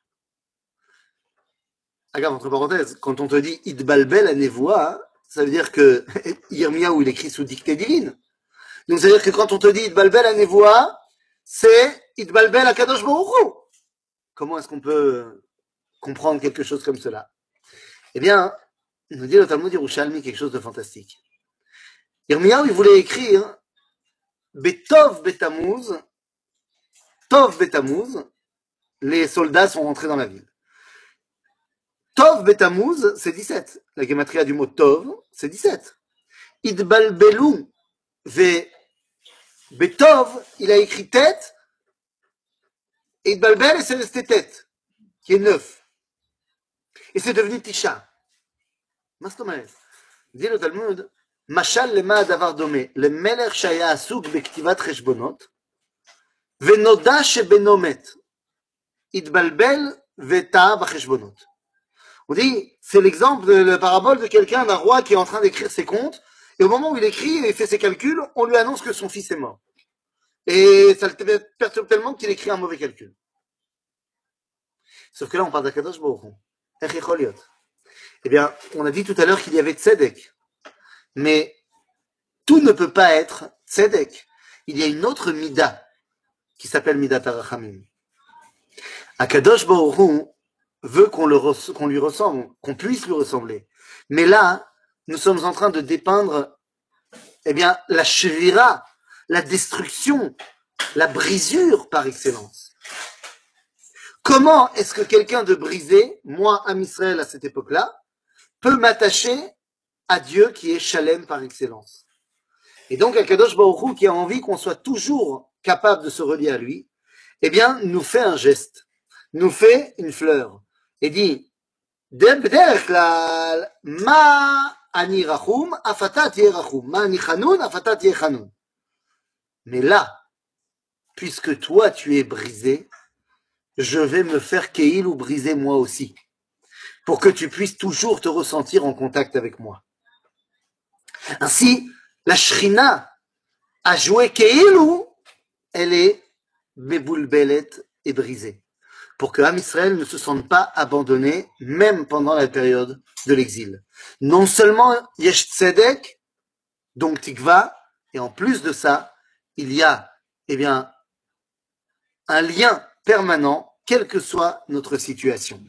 Regarde, entre parenthèses, quand on te dit Itbalbel anevoa, ça veut dire que Yirmiyahu, il écrit sous dictée divine. Donc, ça veut dire que quand on te dit Itbalbel anevoa, c'est Itbalbel akadosh baruch hu. Comment est-ce qu'on peut comprendre quelque chose comme cela? Eh bien, il nous dit le Talmud Yerushalmi quelque chose de fantastique. Yirmiyahu, il voulait écrire Betov Betamuz, Tov Betamuz, les soldats sont rentrés dans la ville. Tov Betamuz, c'est 17. La gematria du mot Tov, c'est 17. Idbalbelu ve Betov, il a écrit tête, et Idbalbel, c'est resté tête, qui est 9. Et c'est devenu Tisha. Mastomaes. Dit le Talmud, Mashal lema davar dome, le melech shaya asuk bektivat cheshbonot, ונודע שבנו מת, התבלבל veta bacheshbonot. On dit, c'est l'exemple de la parabole de quelqu'un, d'un roi qui est en train d'écrire ses comptes, et au moment où il écrit et fait ses calculs, on lui annonce que son fils est mort. Et ça le perturbe tellement qu'il écrit un mauvais calcul. Sauf que là, on parle d'Akadosh Baruch Hu. Eh bien, on a dit tout à l'heure qu'il y avait Tzedek. Mais tout ne peut pas être Tzedek. Il y a une autre Mida qui s'appelle Midat Arachamim. Akadosh Baruch Hu veut qu'on lui ressemble, qu'on puisse lui ressembler. Mais là, nous sommes en train de dépeindre, eh bien, la shvira, la destruction, la brisure par excellence. Comment est-ce que quelqu'un de brisé, moi, Am Israël à cette époque-là, peut m'attacher à Dieu qui est Shalem par excellence? Et donc, Akadosh Baruch Hu, qui a envie qu'on soit toujours capable de se relier à lui, eh bien, nous fait un geste, nous fait une fleur, et dit, בדרך כלל, מה אני רחום, אף אתה תהיה רחום. מה אני חנון, אף אתה תהיה חנון. Mais là, puisque toi tu es brisé, je vais me faire keil ou briser moi aussi, pour que tu puisses toujours te ressentir en contact avec moi. Ainsi, la Shrina a joué keilou, elle est beboulbelet et brisée, pour que Am Israël ne se sente pas abandonné, même pendant la période de l'exil. Non seulement Yesh Tzedek, donc Tikva, et en plus de ça, il y a, eh bien, un lien permanent, quelle que soit notre situation.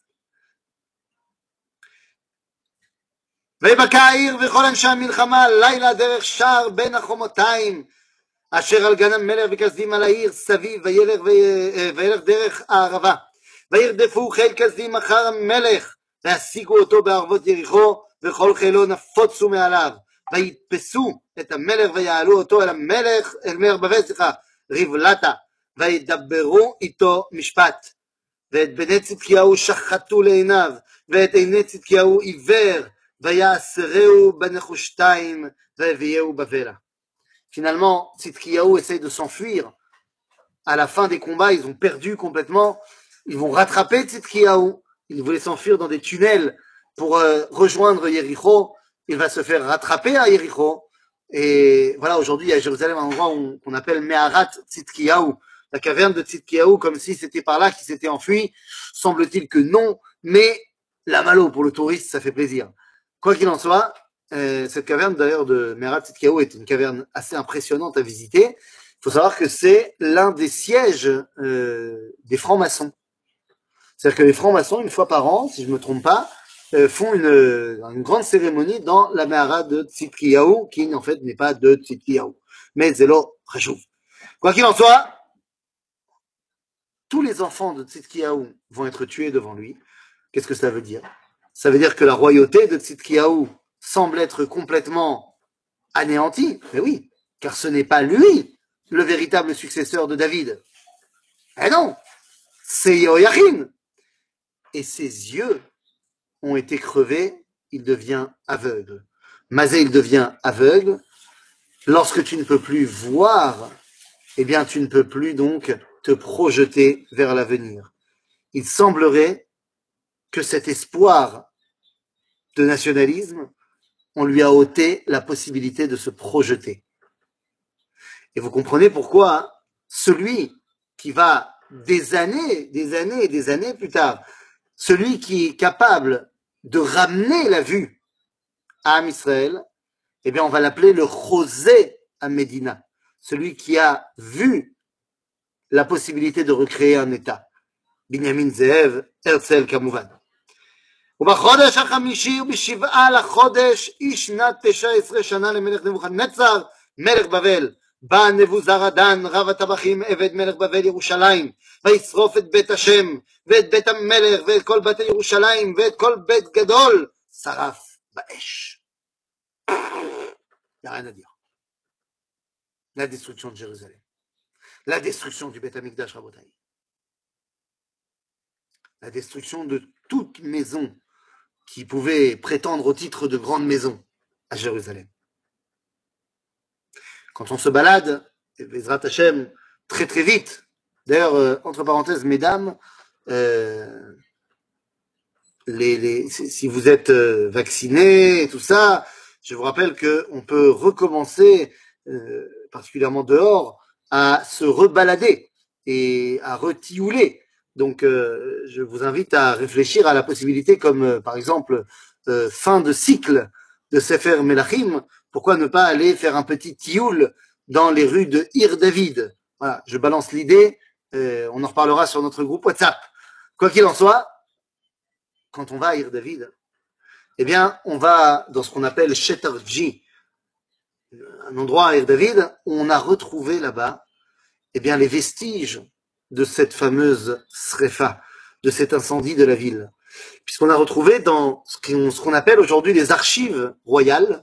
ויבקע העיר וכל אנשי המלחמה לילה דרך שער בין החומותיים אשר על גן המלך וכסדים על העיר סביב וילך דרך הערבה וירדפו חיל כסדים אחר המלך והשיגו אותו בערבות יריחו וכל חילו נפוצו מעליו ויתפסו את המלך ויעלו אותו אל המלך אל מלך בבל ריבלתה וידברו איתו משפט ואת בני צדקיהו שחטו לעיניו ואת עיני צדקיהו עיוור ויעשרהו בנחושתיים והביאהו בבלה. Finalement, Tzidkiyahu essaye de s'enfuir. À la fin des combats, ils ont perdu complètement. Ils vont rattraper Tzidkiyahu. Il voulait s'enfuir dans des tunnels pour rejoindre Yericho. Il va se faire rattraper à Yericho. Et voilà, aujourd'hui, à Jérusalem, un endroit qu'on appelle Meharat Tzidkiyahu, la caverne de Tzidkiyahu, comme si c'était par là qu'il s'était enfui. Semble-t-il que non, mais la malo pour le touriste, ça fait plaisir. Quoi qu'il en soit, cette caverne d'ailleurs de Meharat Tzidkiyahu est une caverne assez impressionnante à visiter. Il faut savoir que c'est l'un des sièges des francs-maçons. C'est-à-dire que les francs-maçons, une fois par an, si je ne me trompe pas, font une grande cérémonie dans la Meharat de Tzidkiyahu, qui en fait n'est pas de Tzidkiyahu. Mais Zélo Chachouv. Quoi qu'il en soit, tous les enfants de Tzidkiyahu vont être tués devant lui. Qu'est-ce que ça veut dire? Ça veut dire que la royauté de Tzidkiyahu semble être complètement anéantie. Mais oui, car ce n'est pas lui le véritable successeur de David. Eh non, c'est Yehoiachin. Et ses yeux ont été crevés, il devient aveugle. Mazé, il devient aveugle. Lorsque tu ne peux plus voir, eh bien, tu ne peux plus donc te projeter vers l'avenir. Il semblerait que cet espoir de nationalisme, on lui a ôté la possibilité de se projeter. Et vous comprenez pourquoi celui qui va des années et des années plus tard, celui qui est capable de ramener la vue à Am Israël, eh bien on va l'appeler le José à Médina, celui qui a vu la possibilité de recréer un État. Binyamin Ze'ev, Herzl כמובן. ובחודש החמישי ובשבעה לחודש איש שנת 19 שנה למלך נבוכדנצר מלך בבל בא נבוזראדן רב הטבחים עבד מלך בבל ירושלים וישרוף את בית השם ואת בית המלך ואת כל בתי ירושלים ואת כל בית גדול שרף באש. Il n'y a rien à dire. La destruction de Jérusalem. La destruction du Beth Amikdash Rabotai. La destruction de toute maison qui pouvait prétendre au titre de grande maison à Jérusalem. Quand on se balade, Bezrat Hashem, très très vite, d'ailleurs, entre parenthèses, mesdames, euh, si vous êtes vacciné et tout ça, je vous rappelle qu'on peut recommencer, particulièrement dehors, à se rebalader et à retiouler. Donc, je vous invite à réfléchir à la possibilité, comme par exemple fin de cycle de Sefer Melachim. Pourquoi ne pas aller faire un petit tioul dans les rues de Ir David? Voilà, je balance l'idée. On en reparlera sur notre groupe WhatsApp. Quoi qu'il en soit, quand on va à Ir David, eh bien, on va dans ce qu'on appelle Shetarji, un endroit à Ir David où on a retrouvé là-bas, eh bien, les vestiges de cette fameuse srefa, de cet incendie de la ville. Puisqu'on a retrouvé dans ce qu'on appelle aujourd'hui les archives royales,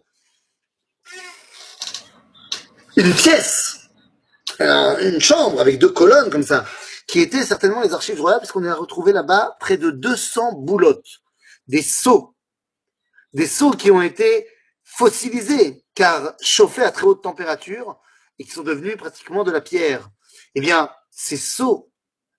une pièce, une chambre avec 2 colonnes comme ça, qui étaient certainement les archives royales, puisqu'on a retrouvé là-bas près de 200 boulottes, des seaux qui ont été fossilisés, car chauffés à très haute température et qui sont devenus pratiquement de la pierre. Eh bien, ces seaux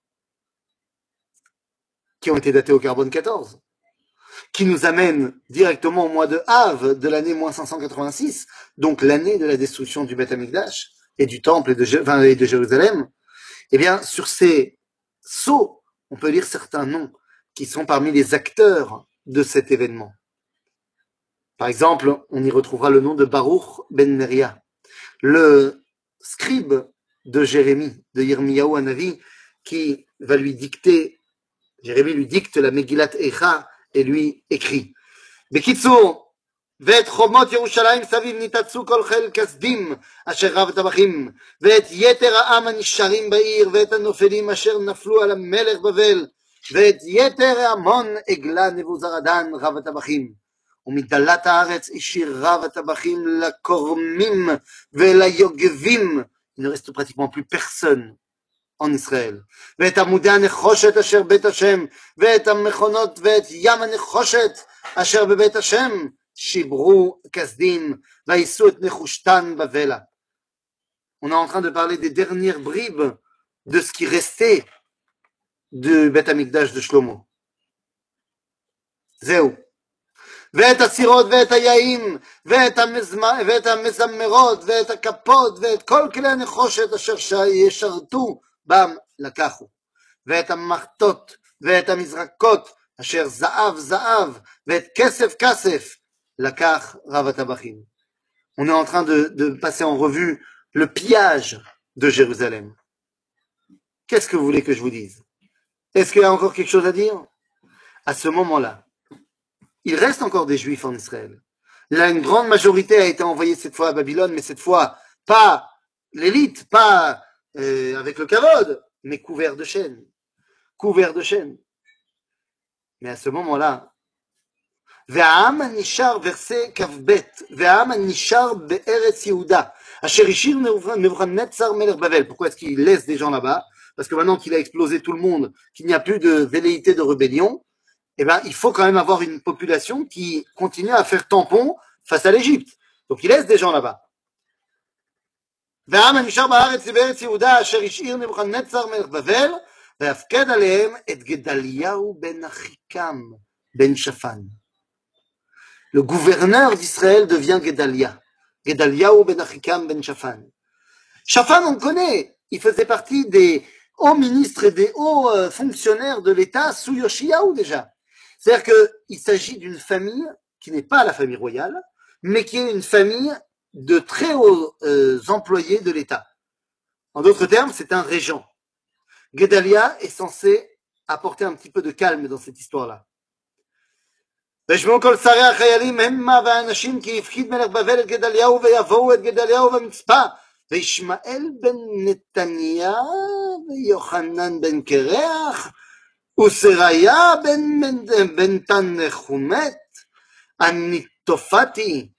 qui ont été datés au carbone 14, qui nous amènent directement au mois de Av de l'année moins 586, donc l'année de la destruction du Beth Amikdash et du temple et de Jérusalem, eh bien, sur ces sceaux, on peut lire certains noms qui sont parmi les acteurs de cet événement. Par exemple, on y retrouvera le nom de Baruch ben Neria, le scribe de Jérémie, de Yirmiyahu Hanavi, qui va lui dicter, Jérémie lui dicte la Megillat Echa et lui écrit. Bekitsour, ואת חומות ירושלים סביב ניתצו כל חיל כסדים אשר רב טבחים ואת יתר העם הנשארים בעיר ואת הנופלים אשר נפלו על המלך בבל ואת יתר המון עגלה נבוזרדן רב הטבחים ומדלת הארץ השאיר רב הטבחים לקורמים וליוגבים. Il ne reste pratiquement plus personne en Israël. ואת עמודי הנחושת אשר בית השם ואת המכונות ואת ים הנחושת אשר בבית השם שיברו כסדים ויישאו את נחושתן בבלה. On est en train de parler des dernières bribes de ce qui restait du Beth Amikdash de Shlomo. זהו. ואת הסירות ואת היעים ואת המזמרות ואת הכפות ואת כל כלי הנחושת אשר ישרתו בם לקחו. ואת המחטות ואת המזרקות אשר זהב זהב ואת כסף כסף לקח רב הטבחים. On est en train de passer en revue le pillage de Jérusalem. Qu'est-ce que vous voulez que je vous dise? Est-ce qu'il y a encore quelque chose à dire? À ce moment-là, il reste encore des Juifs en Israël. Là, une grande majorité a été envoyée cette fois à Babylone, mais cette fois, pas l'élite, pas avec le kavod, mais couvert de chaînes. Couvert de chaînes. Mais à ce moment-là, והעם הנשאר, verset כ"ב, והעם הנשאר בארץ יהודה, אשר השאיר נבוכדנצר מלך בבל. Pourquoi est-ce qu'il laisse des gens là-bas? Parce que maintenant qu'il a explosé tout le monde, qu'il n'y a plus de velléité de rébellion, eh ben, il faut quand même avoir une population qui continue à faire tampon face à l'Égypte. Donc il laisse des gens là-bas. והעם הנשאר בארץ בארץ יהודה, אשר השאיר נבוכדנצר מלך בבל, והפקד עליהם את גדליהו בן אחיקם בן שפן. Le gouverneur d'Israël devient Gedalia. Gedaliahu ben Achikam ben Shaphan. Shaphan, on connaît. Il faisait partie des hauts ministres et des hauts fonctionnaires de l'État sous Yoshiyahu déjà. C'est-à-dire qu'il s'agit d'une famille qui n'est pas la famille royale, mais qui est une famille de très hauts employés de l'État. En d'autres termes, c'est un régent. Gedalia est censé apporter un petit peu de calme dans cette histoire-là. וישמעו כל שרי החיילים המה והאנשים כי הפחיד מלך בבל את גדליהו ויבואו את גדליהו במצפה וישמעאל בן נתניה ויוחנן בן קרח וסריה בן תנחומת הניטופתי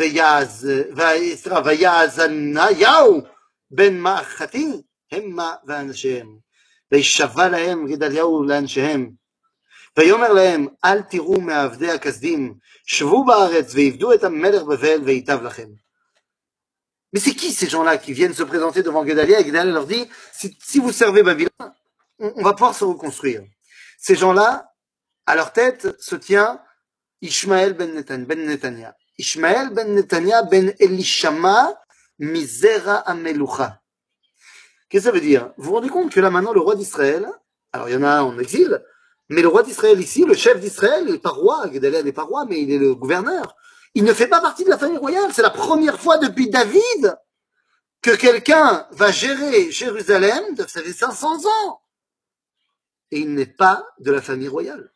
ויעזניהו בן מאחתי המה ואנשיהם וישבע להם גדליהו לאנשיהם ויאמר להם, אל תראו מעבדי הכסדים, שבו בארץ ועבדו את המלך בבל וייטב לכם. Mais c'est qui ces gens-là qui viennent se présenter devant Gedalia et Gedalia leur dit, si vous servez Babylone, on va pouvoir se reconstruire. Ces gens-là, à leur tête se tient Ishmael ben Netanya. Ishmael ben Netanya ben Elishama Mizera Amelucha. Qu'est-ce que ça veut dire? Vous vous rendez compte que là maintenant le roi d'Israël, alors il y en a un en exil, mais le roi d'Israël ici, le chef d'Israël, il n'est pas roi, Guédalia n'est pas roi, mais il est le gouverneur. Il ne fait pas partie de la famille royale. C'est la première fois depuis David que quelqu'un va gérer Jérusalem, ça fait 500 ans, et il n'est pas de la famille royale.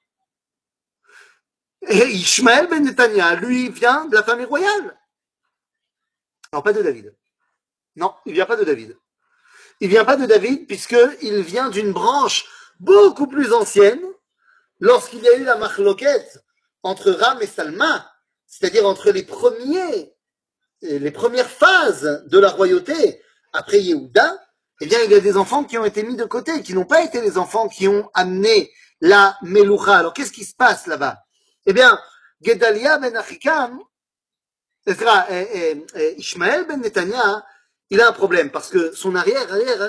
Et Ishmael ben Netanya, lui, vient de la famille royale. Non, pas de David. Non, il vient pas de David. Il vient pas de David puisqu'il vient d'une branche beaucoup plus ancienne lorsqu'il y a eu la marloquette entre Ram et Salma, c'est-à-dire entre les premières phases de la royauté après Yehuda, eh bien, il y a des enfants qui ont été mis de côté, qui n'ont pas été les enfants qui ont amené la Meloucha. Alors, qu'est-ce qui se passe là-bas? Eh bien, Gedalia ben Achikam, Ishmael ben Netanya, il a un problème parce que son arrière,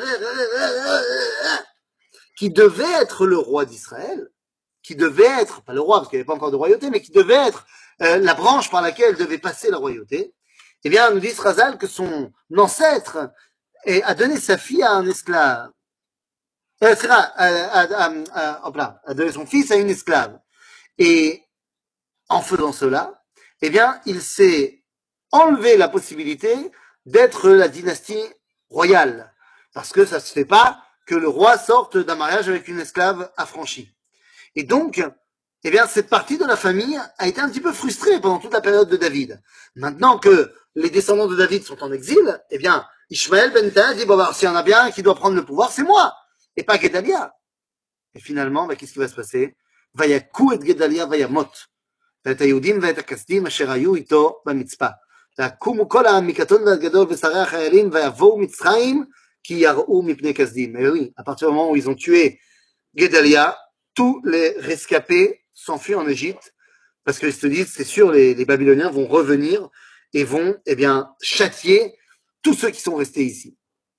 qui devait être le roi d'Israël, qui devait être, pas le roi parce qu'il n'y avait pas encore de royauté, mais qui devait être la branche par laquelle devait passer la royauté, eh bien, nous dit Razal que son ancêtre a donné sa fille à un esclave. A donné son fils à une esclave. Et en faisant cela, eh bien, il s'est enlevé la possibilité d'être la dynastie royale. Parce que ça ne se fait pas que le roi sorte d'un mariage avec une esclave affranchie. Et donc, eh bien, cette partie de la famille a été un petit peu frustrée pendant toute la période de David. Maintenant que les descendants de David sont en exil, eh bien, Ishmael ben Netanya dit, bon, bah, s'il y en a bien un qui doit prendre le pouvoir, c'est moi, et pas Gedalia. Et finalement, bah, qu'est-ce qui va se passer? Vayakou et Gedalia vayamot. ואת היהודים ואת הכסדים אשר היו איתו במצפה. ויקומו כל העם מקטון ועד גדול ושרי החיילים ויבואו מצרים כי יראו מפני כסדים. Et oui, à partir du moment où ils ont tué Guédalia, tous les rescapés s'enfuient en Égypte parce qu'ils se disent, c'est sûr, les Babyloniens vont revenir et vont, eh bien, châtier tous ceux qui sont restés ici.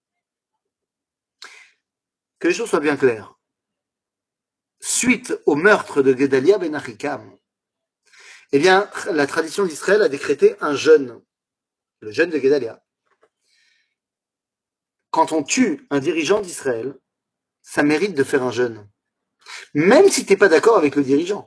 Que les choses soient bien claires. Suite au meurtre de Guédalia ben Achikam, eh bien, la tradition d'Israël a décrété un jeûne, le jeûne de Guédalia. Quand on tue un dirigeant d'Israël, ça mérite de faire un jeûne. Même si tu n'es pas d'accord avec le dirigeant.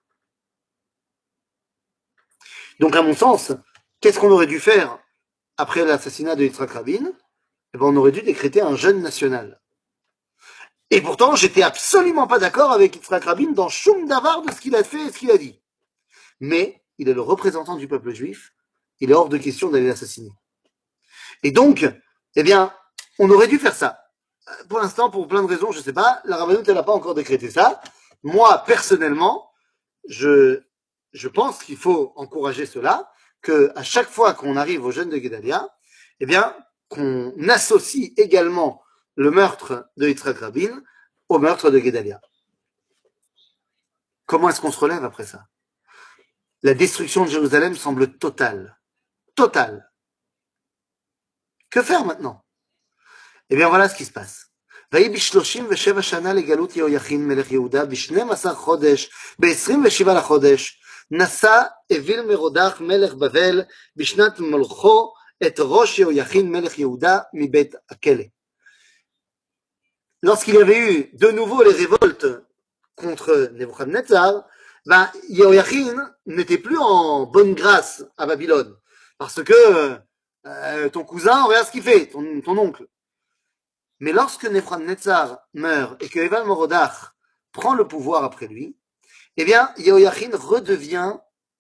Donc, à mon sens, qu'est-ce qu'on aurait dû faire après l'assassinat de Yitzhak Rabin? Eh ben, on aurait dû décréter un jeûne national. Et pourtant, j'étais absolument pas d'accord avec Yitzhak Rabin dans choum davar de ce qu'il a fait et ce qu'il a dit. Mais il est le représentant du peuple juif. Il est hors de question d'aller l'assassiner. Et donc, eh bien, on aurait dû faire ça. Pour l'instant, pour plein de raisons, je ne sais pas, la Rabbanout, elle n'a pas encore décrété ça. Moi, personnellement, je pense qu'il faut encourager cela, qu'à chaque fois qu'on arrive au jeûne de Guédalia, eh bien, qu'on associe également le meurtre de Yitzhak Rabin au meurtre de Guédalia. Comment est-ce qu'on se relève après ça? La destruction de Jérusalem semble totale. Totale. Que faire maintenant? Eh bien, voilà ce qui se passe. ויהי ב-37 שנה לגלות יהויכין מלך יהודה, ב-12 חודש, ב-27 לחודש, נשא אוויל מרודח מלך בבל, בשנת מלכו, את ראש יהויכין מלך יהודה מבית הכלא. Lorsqu'il y avait eu de nouveau les révoltes contre Nebuchadnezzar, ben, Yehoiachin n'était plus en bonne grâce à Babylone. Parce que ton cousin, regarde ce qu'il fait, ton oncle. Mais lorsque Nebuchadnezzar meurt et que Eval Morodach prend le pouvoir après lui, eh bien, Yehoiachin redevient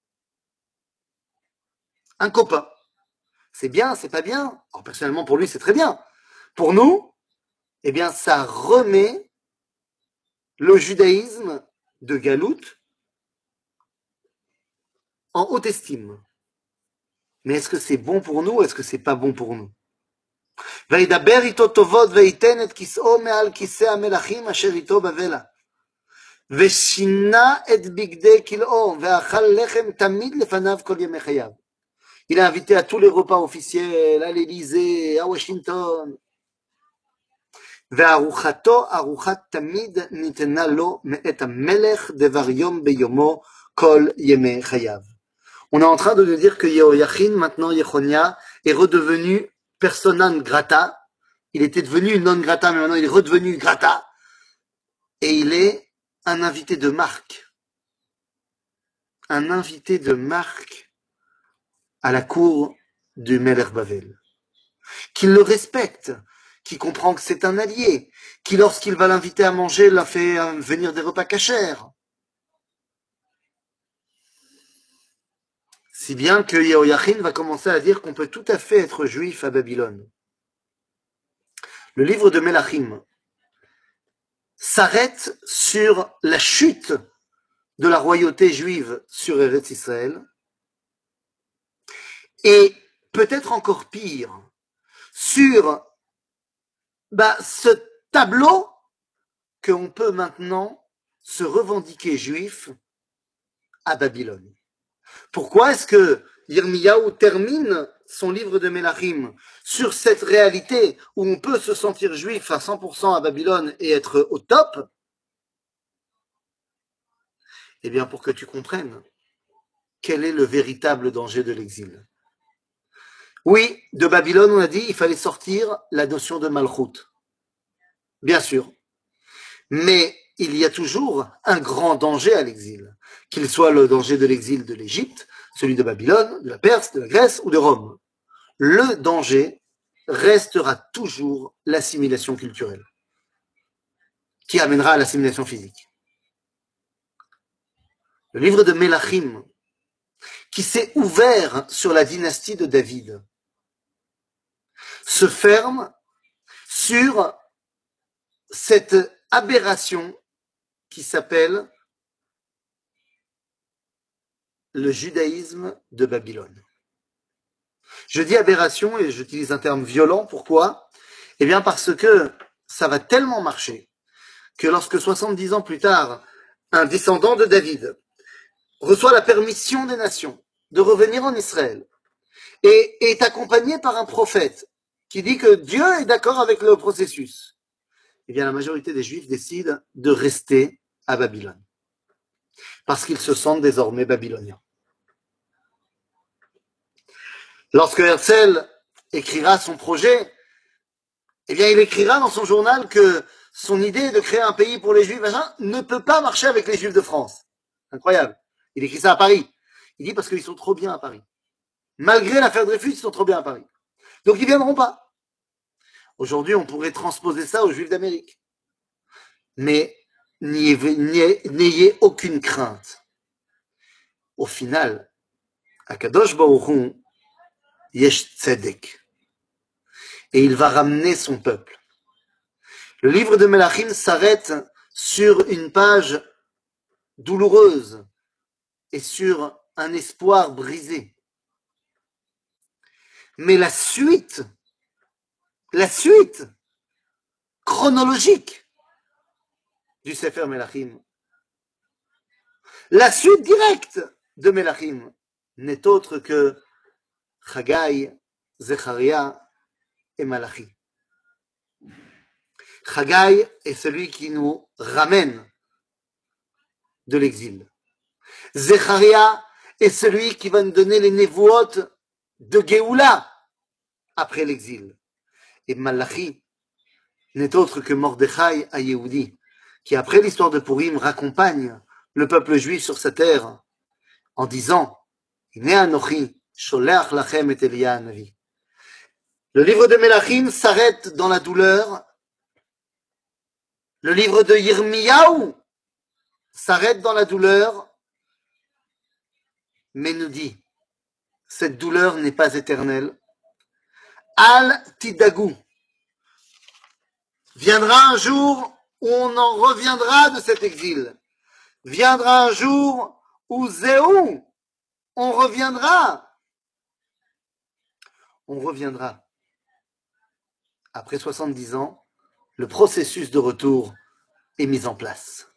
un copain. C'est bien, c'est pas bien. Alors, personnellement, pour lui, c'est très bien. Pour nous, eh bien, ça remet le judaïsme de Galout en haute estime. Mais est-ce que c'est bon pour nous ou est-ce que c'est pas bon pour nous? וידבר איתו טובות וייתן את כיסאו מעל כיסא המלכים אשר איתו בבלה. ושינה את בגדי כלאו ואכל לחם תמיד לפניו כל ימי חייו. Il a invité à tous les repas officiels, à l'Élysée, à Washington. Ve'aruchato aruchat tamid nitena lo me'et hamelech devar yom beyomo kol yemei chayav. On est en train de nous dire que Yehoyachin, maintenant Yechonia, est redevenu persona non grata. Il était devenu non grata, mais maintenant il est redevenu grata. Et il est un invité de marque. Un invité de marque à la cour du Melech Bavel. Qu'il le respecte, qui comprend que c'est un allié, qui lorsqu'il va l'inviter à manger, l'a fait venir des repas cachers. Si bien que Yehoyachin va commencer à dire qu'on peut tout à fait être juif à Babylone. Le livre de Melachim s'arrête sur la chute de la royauté juive sur Eretz Israël et peut-être encore pire, sur ce tableau qu'on peut maintenant se revendiquer juif à Babylone. Pourquoi est-ce que Yirmiyahu termine son livre de Melachim sur cette réalité où on peut se sentir juif à 100% à Babylone et être au top? Eh bien, pour que tu comprennes quel est le véritable danger de l'exil. Oui, de Babylone, on a dit, il fallait sortir la notion de Malchut. Bien sûr. Mais il y a toujours un grand danger à l'exil, qu'il soit le danger de l'exil de l'Égypte, celui de Babylone, de la Perse, de la Grèce ou de Rome. Le danger restera toujours l'assimilation culturelle, qui amènera à l'assimilation physique. Le livre de Melachim, qui s'est ouvert sur la dynastie de David, se ferme sur cette aberration qui s'appelle le judaïsme de Babylone. Je dis aberration et j'utilise un terme violent. Pourquoi? Eh bien parce que ça va tellement marcher que lorsque 70 ans plus tard, un descendant de David reçoit la permission des nations de revenir en Israël et est accompagné par un prophète qui dit que Dieu est d'accord avec le processus, eh bien la majorité des Juifs décident de rester à Babylone parce qu'ils se sentent désormais babyloniens. Lorsque Herzl écrira son projet, eh bien, il écrira dans son journal que son idée de créer un pays pour les Juifs ne peut pas marcher avec les Juifs de France. Incroyable. Il écrit ça à Paris. Il dit parce qu'ils sont trop bien à Paris. Malgré l'affaire Dreyfus, ils sont trop bien à Paris. Donc, ils viendront pas. Aujourd'hui, on pourrait transposer ça aux Juifs d'Amérique. Mais n'ayez aucune crainte. Au final, Akadosh Baruch Hu, Yesh Tzedek. Et il va ramener son peuple. Le livre de Melachim s'arrête sur une page douloureuse et sur un espoir brisé. Mais la suite chronologique du Sefer Melachim, la suite directe de Melachim n'est autre que Chagai, Zecharia et Malachi. Chagai est celui qui nous ramène de l'exil. Zecharia est celui qui va nous donner les névoot de Géoula après l'exil. Et Malachi n'est autre que Mordechai à Yehudi, qui après l'histoire de Purim raccompagne le peuple juif sur sa terre en disant Hine Anochi sholeach lachem et Elia Hanavi. Le livre de Melachim s'arrête dans la douleur. Le livre de Yirmiyahu s'arrête dans la douleur, mais nous dit cette douleur n'est pas éternelle. Al Tidagou. Viendra un jour où on en reviendra de cet exil. Viendra un jour où Zéhou, on reviendra. On reviendra. Après 70 ans, le processus de retour est mis en place.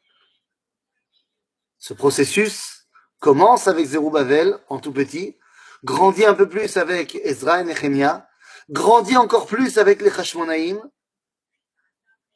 Ce processus commence avec Zerubbabel en tout petit, grandit un peu plus avec Ezra et Nehemia, grandit encore plus avec les Hashmonaïm,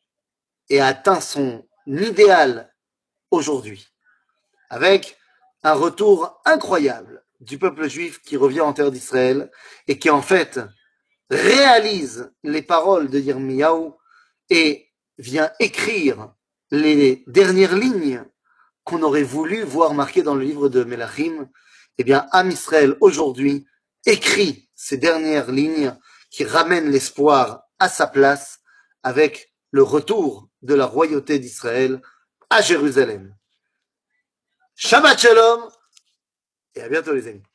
et a atteint son idéal aujourd'hui, avec un retour incroyable du peuple juif qui revient en terre d'Israël et qui en fait réalise les paroles de Yirmiyahu et vient écrire les dernières lignes qu'on aurait voulu voir marquées dans le livre de Melachim. Eh bien, Am Israël aujourd'hui écrit ces dernières lignes qui ramènent l'espoir à sa place avec le retour de la royauté d'Israël à Jérusalem. Shabbat Shalom et à bientôt les amis.